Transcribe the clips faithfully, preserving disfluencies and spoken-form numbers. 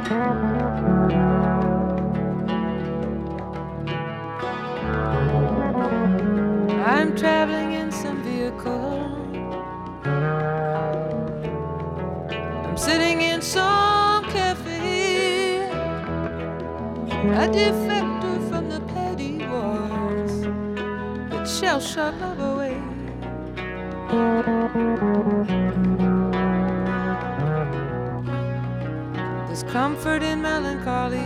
I'm traveling in some vehicle. I'm sitting in some cafe. A defector from the petty wars that shall shut love away. There's comfort in melancholy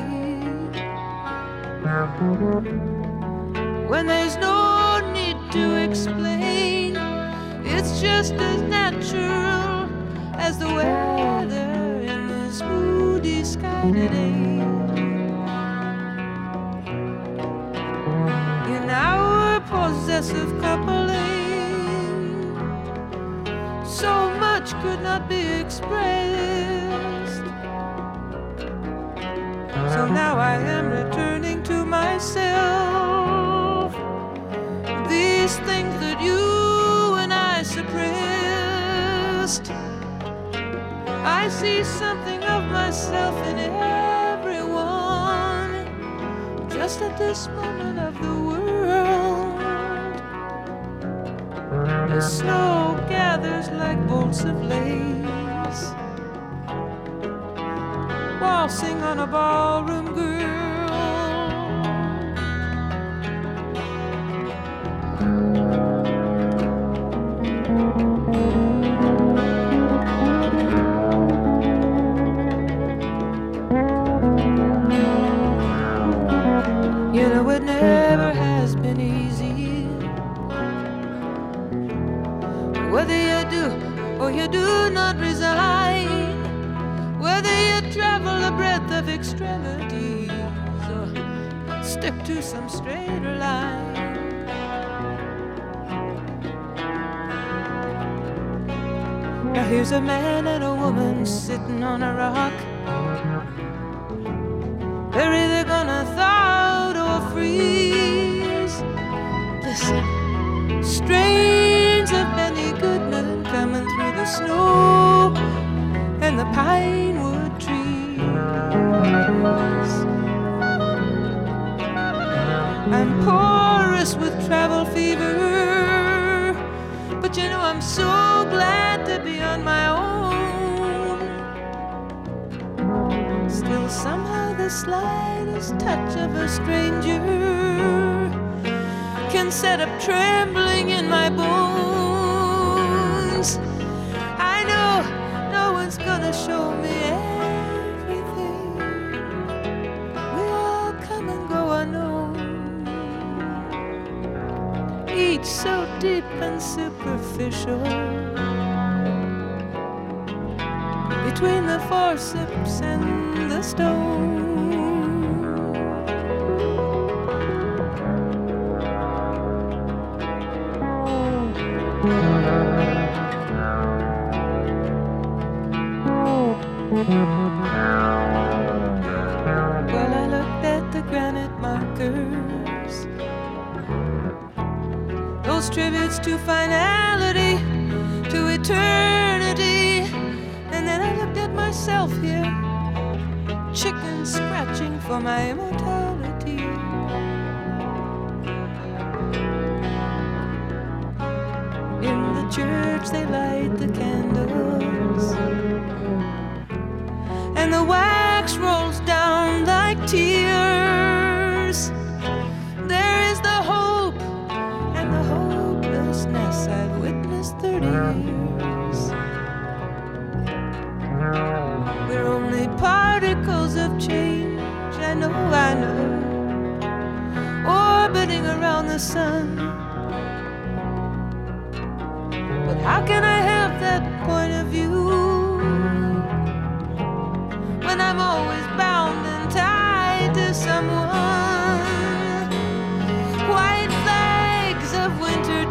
when there's no need to explain. It's just as natural as the weather in this moody sky today. In our possessive coupling, so much could not be expressed. So now I am returning to myself. These things that you and I suppressed, I see something of myself in everyone. Just at this moment of the world, the snow gathers like bolts of lace, waltzing on a ballroom girl. You know it never has been easy, whether you do or you do not resign, whether you travel the breadth of extremities or stick to some straighter line. Now here's a man and a woman sitting on a rock. They're either gonna thaw out or freeze. Listen, strains of Benny Goodman coming through the snow and the pine wood trees. I'm porous with travel fever, but you know I'm so glad to be on my own. Still somehow the slightest touch of a stranger can set up trembling in my bones. I know no one's gonna show me everything. We all come and go unknown, each so deep and superficial. Between the forceps and the stone, well, I looked at the granite markers, those tributes to finality, to eternity. And then I looked at myself here, chicken scratching for my immortality. In the church they light the candles, and the wax rolls down like tears. There is the hope and the hopelessness I've witnessed thirty years. We're only particles of change, I know, I know, orbiting around the sun. But how can I have that point of view when I'm always bound and tied to someone? White flags of winter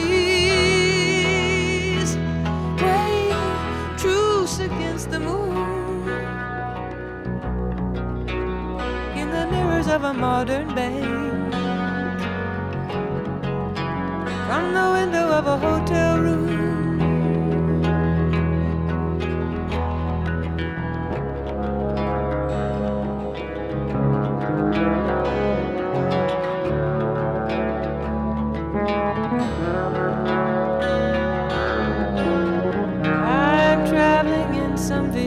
chimneys wave truce against the moon in the mirrors of a modern bank, from the window of a hotel room.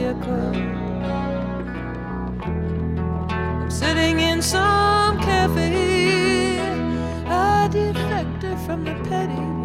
vehicle. I'm sitting in some cafe, a defector from the petty